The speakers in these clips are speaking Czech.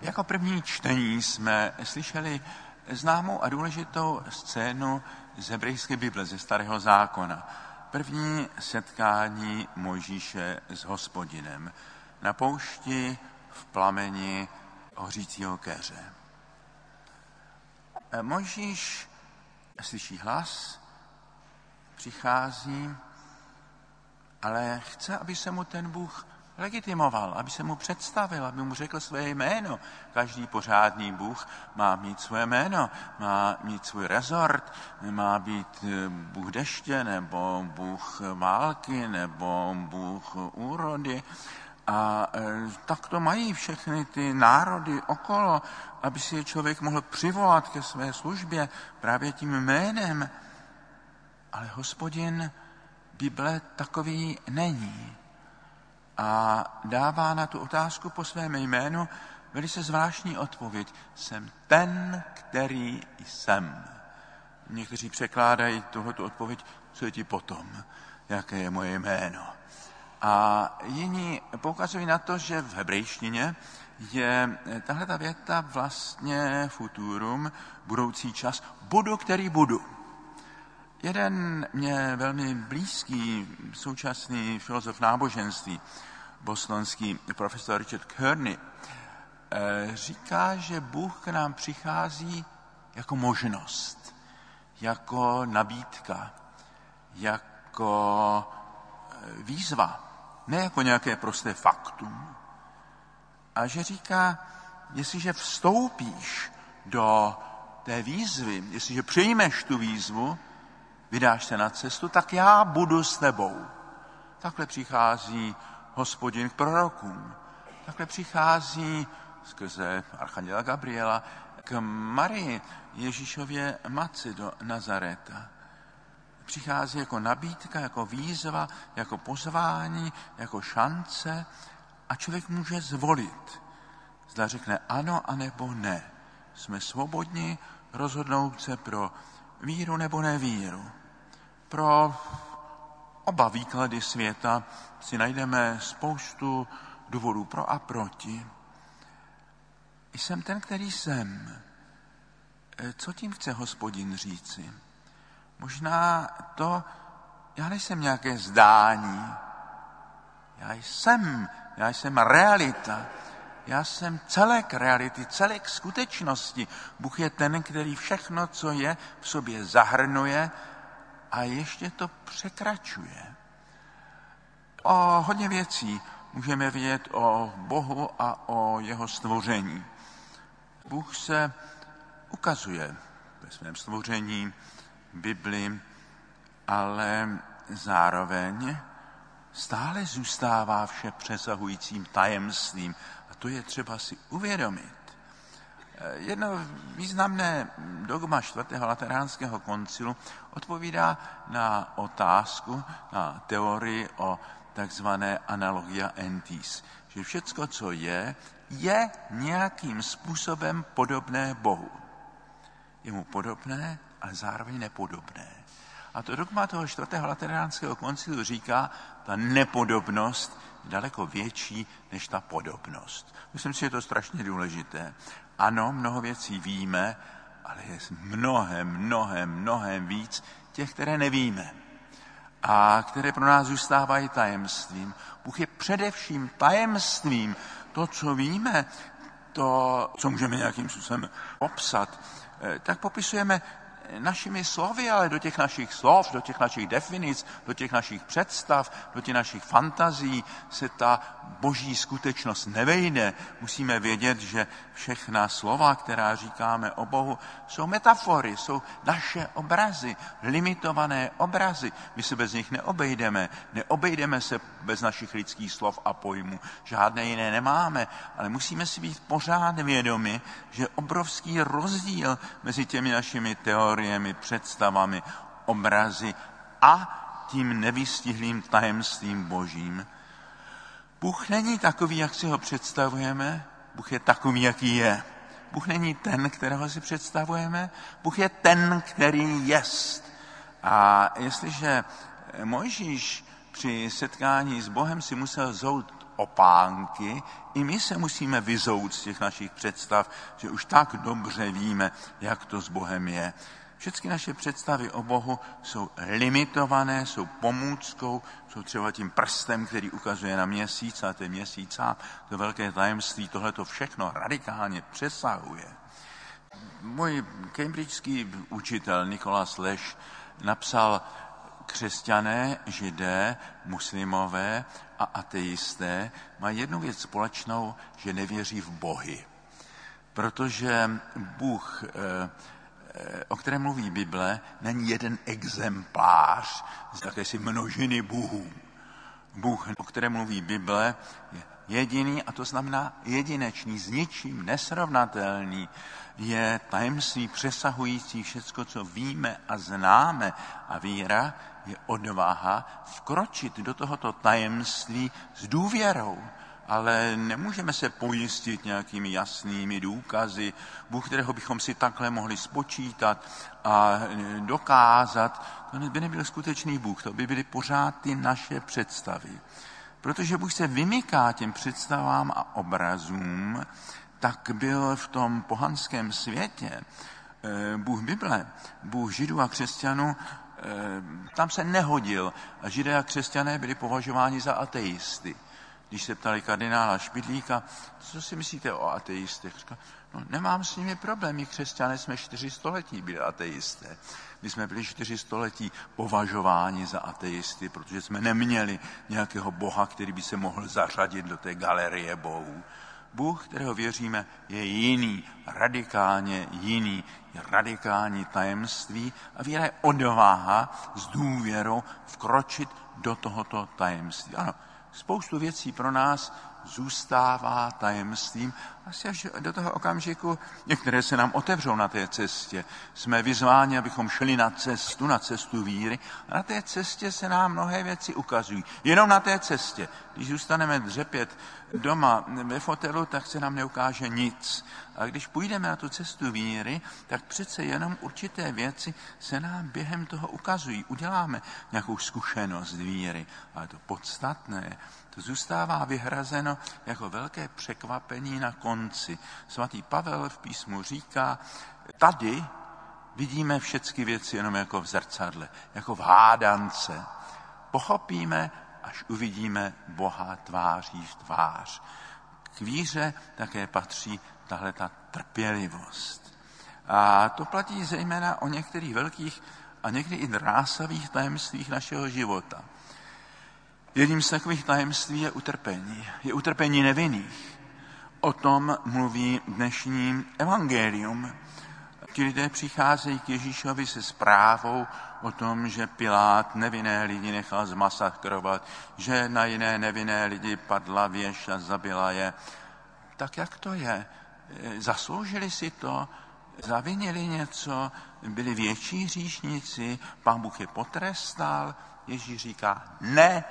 Jako první čtení jsme slyšeli známou a důležitou scénu z hebrejské Bible, ze Starého zákona. První setkání Mojžíše s Hospodinem na poušti v plameni hořícího keře. Mojžíš slyší hlas, přichází, ale chce, aby se mu ten Bůh legitimoval, aby se mu představil, aby mu řekl své jméno. Každý pořádný Bůh má mít své jméno, má mít svůj rezort, má být Bůh deště, nebo Bůh války, nebo Bůh úrody. A tak to mají všechny ty národy okolo, aby si je člověk mohl přivolat ke své službě právě tím jménem. Ale Hospodin Bible takový není. A dává na tu otázku po svém jménu velice zvláštní odpověď. Jsem ten, který jsem. Někteří překládají tuhletu odpověď, co je ti potom, jaké je moje jméno. A jiní poukazují na to, že v hebrejštině je tahleta věta vlastně futurum, budoucí čas, budu, který budu. Jeden mě velmi blízký současný filozof náboženství, bostonský profesor Richard Kearney, říká, že Bůh k nám přichází jako možnost, jako nabídka, jako výzva, ne jako nějaké prosté faktum. A že říká, jestliže vstoupíš do té výzvy, jestliže přijmeš tu výzvu, vydáš se na cestu, tak já budu s tebou. Takhle přichází Hospodin k prorokům. Takhle přichází skrze archanděla Gabriela k Marii, Ježíšově matce do Nazareta. Přichází jako nabídka, jako výzva, jako pozvání, jako šance a člověk může zvolit. Zda řekne ano, anebo ne. Jsme svobodní rozhodnout se pro víru nebo nevíru. Pro oba výklady světa si najdeme spoustu důvodů pro a proti. Jsem ten, který jsem. Co tím chce Hospodin říci? Možná to, já nejsem nějaké zdání. Já jsem realita. Já jsem celek reality, celek skutečnosti. Bůh je ten, který všechno, co je, v sobě zahrnuje a ještě to překračuje. O hodně věcí můžeme vědět o Bohu a o jeho stvoření. Bůh se ukazuje ve svém stvoření, Bibli, ale zároveň stále zůstává vše přesahujícím tajemstvím. A to je třeba si uvědomit. Jedno významné dogma 4. Lateránského koncilu odpovídá na otázku, na teorii o takzvané analogia entis, že všecko, co je nějakým způsobem podobné Bohu. Je mu podobné, ale zároveň nepodobné. A to dogma toho 4. Lateránského koncilu říká, ta nepodobnost je daleko větší než ta podobnost. Myslím si, že je to strašně důležité. Ano, mnoho věcí víme, ale je mnohem víc těch, které nevíme a které pro nás zůstávají tajemstvím. Bůh je především tajemstvím. To, co víme, to, co můžeme nějakým způsobem popsat, tak popisujeme našimi slovy, ale do těch našich slov, do těch našich definic, do těch našich představ, do těch našich fantazí se ta boží skutečnost nevejde. Musíme vědět, že všechna slova, která říkáme o Bohu, jsou metafory, jsou naše obrazy, limitované obrazy. My se bez nich neobejdeme. Neobejdeme se bez našich lidských slov a pojmů. Žádné jiné nemáme, ale musíme si být pořád vědomi, že obrovský rozdíl mezi těmi našimi teoriemi, představami, obrazy a tím nevystihlým tajemstvím božím. Bůh není takový, jak si ho představujeme, Bůh je takový, jaký je. Bůh není ten, kterého si představujeme, Bůh je ten, který jest. A jestliže Mojžíš při setkání s Bohem si musel zout opánky, i my se musíme vyzout z těch našich představ, že už tak dobře víme, jak to s Bohem je. Všechny naše představy o Bohu jsou limitované, jsou pomůckou, jsou třeba tím prstem, který ukazuje na měsíc, a ten měsíc sám, to velké tajemství, tohle to všechno radikálně přesahuje. Můj cambridgeský učitel Nicholas Lesch napsal: křesťané, židé, muslimové a ateisté mají jednu věc společnou, že nevěří v bohy. Protože Bůh, o kterém mluví Bible, není jeden exemplář z jakési množiny bohů. Bůh, o kterém mluví Bible, je jediný, a to znamená jedinečný, s ničím nesrovnatelný, je tajemství přesahující všecko, co víme a známe. A víra je odvaha vkročit do tohoto tajemství s důvěrou. Ale nemůžeme se pojistit nějakými jasnými důkazy. Bůh, kterého bychom si takhle mohli spočítat a dokázat, to by nebyl skutečný Bůh, to by byly pořád ty naše představy. Protože Bůh se vymyká těm představám a obrazům, tak byl v tom pohanském světě Bůh Bible, Bůh Židů a křesťanů, tam se nehodil. A Židé a křesťané byli považováni za ateisty. Když se ptali kardinála Špidlíka, co si myslíte o ateistech? Říkal, no, nemám s nimi problém, my křesťané jsme 400 letí byli ateisté. My jsme byli 400 letí považováni za ateisty, protože jsme neměli nějakého boha, který by se mohl zařadit do té galerie bohů. Bůh, kterého věříme, je jiný, radikálně jiný, je radikální tajemství a víra je odvaha s důvěrou vkročit do tohoto tajemství. Ano, spoustu věcí pro nás zůstává tajemstvím asi až do toho okamžiku, některé se nám otevřou na té cestě. Jsme vyzváni, abychom šli na cestu víry a na té cestě se nám mnohé věci ukazují. Jenom na té cestě. Když zůstaneme dřepět doma ve fotelu, tak se nám neukáže nic. A když půjdeme na tu cestu víry, tak přece jenom určité věci se nám během toho ukazují. Uděláme nějakou zkušenost víry. Ale to podstatné, to zůstává vyhrazeno jako velké překvapení na konci. Svatý Pavel v písmu říká, tady vidíme všechny věci jenom jako v zrcadle, jako v hádance. Pochopíme, až uvidíme Boha tváří v tvář. K víře také patří tahleta trpělivost. A to platí zejména o některých velkých a někdy i drásavých tajemstvích našeho života. Jedním z takových tajemství je utrpení. Je utrpení nevinných. O tom mluví dnešní evangelium. Ti lidé přicházejí k Ježíšovi se zprávou o tom, že Pilát nevinné lidi nechal zmasakrovat, že na jiné nevinné lidi padla věž a zabila je. Tak jak to je? Zasloužili si to? Zavinili něco? Byli větší hříšníci? Pán Bůh je potrestal? Ježíš říká ne.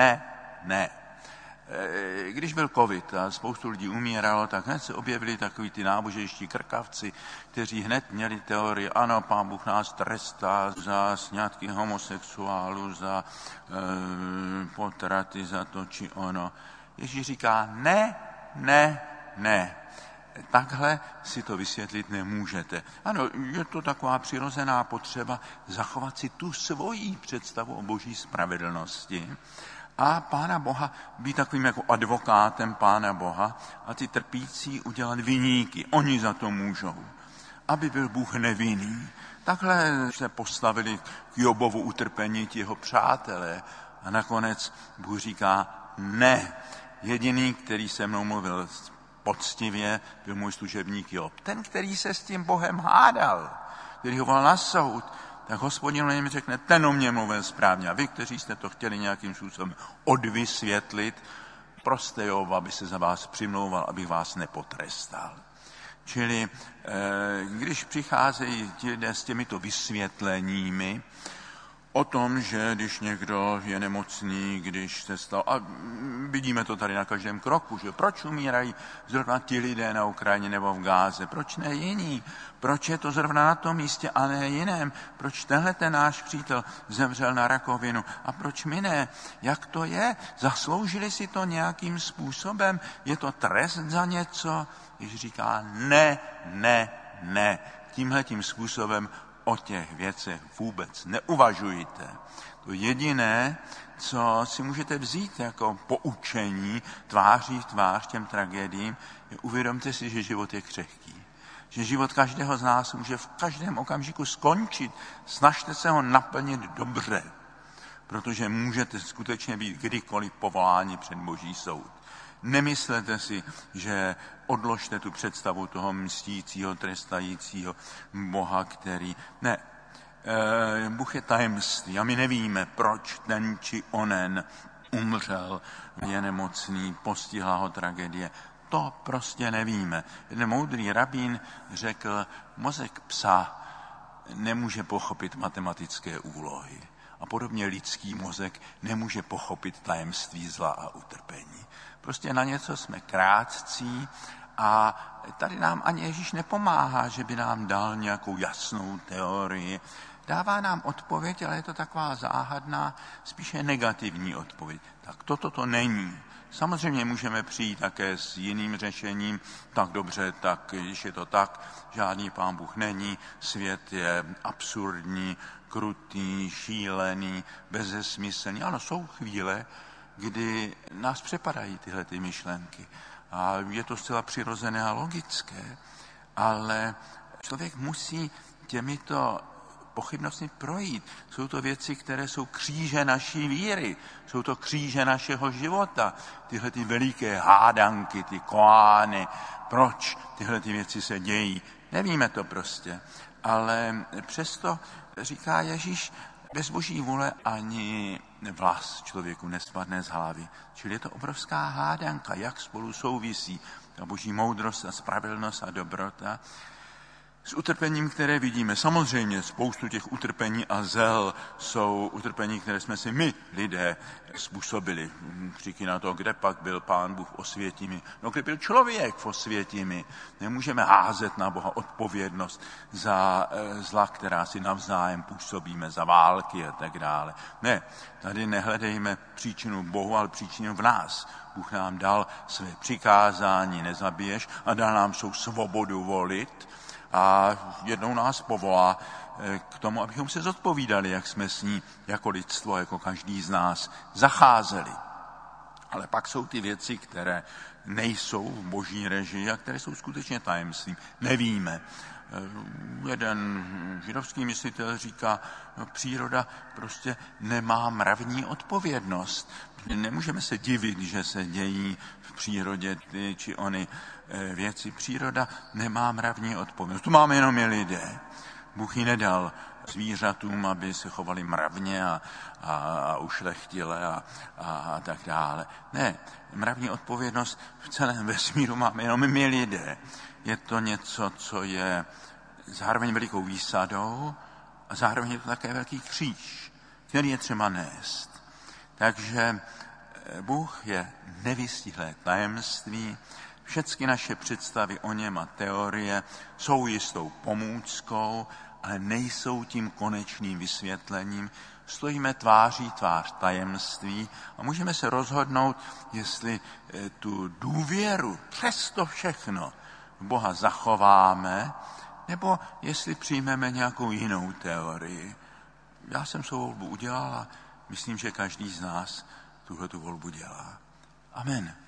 Když byl covid a spoustu lidí umíralo, tak hned se objevili takový ty náboženští krkavci, kteří hned měli teorii, ano, Pán Bůh nás trestá za sňatky homosexuálů, za potraty, za to či ono. Ježíš říká ne. Takhle si to vysvětlit nemůžete. Ano, je to taková přirozená potřeba zachovat si tu svoji představu o boží spravedlnosti a Pána Boha být takovým jako advokátem Pána Boha a ty trpící udělat viníky. Oni za to můžou. Aby byl Bůh nevinný. Takhle se postavili k Jobovu utrpení ti jeho přátelé a nakonec Bůh říká ne. Jediný, který se mnou mluvil poctivě, byl můj služebník Job. Ten, který se s tím Bohem hádal, který ho volal na soud, tak Hospodin něm řekne, ten o mě mluvil správně. A vy, kteří jste to chtěli nějakým způsobem odvysvětlit, proste Joba, aby se za vás přimlouval, abych vás nepotrestal. Čili když přicházejí ti lidé s těmito vysvětleními, o tom, že když někdo je nemocný, když se stalo, a vidíme to tady na každém kroku, že proč umírají zrovna ti lidé na Ukrajině nebo v Gáze, proč ne jiní, proč je to zrovna na tom místě a ne jiném, proč tenhle ten náš přítel zemřel na rakovinu a proč my ne, jak to je, zasloužili si to nějakým způsobem, je to trest za něco, když říká ne, tímhletím způsobem o těch věcech vůbec neuvažujte. To jediné, co si můžete vzít jako poučení tváří v tvář těm tragédiím, je uvědomte si, že život je křehký. Že život každého z nás může v každém okamžiku skončit. Snažte se ho naplnit dobře, protože můžete skutečně být kdykoliv povoláni před Boží soud. Nemyslete si, že odložte tu představu toho mstícího, trestajícího Boha, který... Ne, Bůh je tajemství a my nevíme, proč ten či onen umřel, je nemocný, postihla ho tragédie. To prostě nevíme. Jeden moudrý rabín řekl, mozek psa nemůže pochopit matematické úlohy. A podobně lidský mozek nemůže pochopit tajemství zla a utrpení. Prostě na něco jsme krátcí a tady nám ani Ježíš nepomáhá, že by nám dal nějakou jasnou teorii. Dává nám odpověď, ale je to taková záhadná, spíše negativní odpověď. Tak toto to není. Samozřejmě můžeme přijít také s jiným řešením, tak dobře, tak když je to tak, žádný Pán Bůh není, svět je absurdní, krutý, šílený, bezesmyslný. Ano, jsou chvíle, kdy nás přepadají tyhle ty myšlenky. A je to zcela přirozené a logické, ale člověk musí těmito pochybnostmi projít. Jsou to věci, které jsou kříže naší víry, jsou to kříže našeho života. Tyhle ty veliké hádanky, ty koány, proč tyhle ty věci se dějí. Nevíme to prostě, ale přesto říká Ježíš, bez Boží vůle ani vlas člověku nespadne z hlavy. Čili je to obrovská hádanka, jak spolu souvisí ta Boží moudrost a spravedlnost a dobrota s utrpením, které vidíme. Samozřejmě spoustu těch utrpení a zel jsou utrpení, které jsme si my, lidé, způsobili. Říky na to, kde pak byl Pán Bůh v Osvětimi. No, kde byl člověk v Osvětimi. Nemůžeme házet na Boha odpovědnost za zla, která si navzájem působíme, za války a tak dále. Ne, tady nehledejme příčinu Bohu, ale příčinu v nás. Bůh nám dal své přikázání, nezabiješ, a dal nám svou svobodu volit, a jednou nás povolá k tomu, abychom se zodpovídali, jak jsme s ní jako lidstvo, jako každý z nás zacházeli. Ale pak jsou ty věci, které nejsou v Boží režii a které jsou skutečně tajemstvím. Nevíme. Jeden židovský myslitel říká, no, příroda prostě nemá mravní odpovědnost. Nemůžeme se divit, že se dějí v přírodě ty či ony věci. Příroda nemá mravní odpovědnost. Tu máme jenom my lidé. Bůh ji nedal zvířatům, aby se chovali mravně a ušlechtile a tak dále. Ne, mravní odpovědnost v celém vesmíru máme jenom my lidé. Je to něco, co je zároveň velikou výsadou a zároveň je to také velký kříž, který je třeba nést. Takže Bůh je nevystihlé tajemství, všechny naše představy o něm a teorie jsou jistou pomůckou, ale nejsou tím konečným vysvětlením. Stojíme tváří tvář tajemství a můžeme se rozhodnout, jestli tu důvěru přes to všechno v Boha zachováme, nebo jestli přijmeme nějakou jinou teorii. Já jsem svou volbu udělal a myslím, že každý z nás tuhletu volbu dělá. Amen.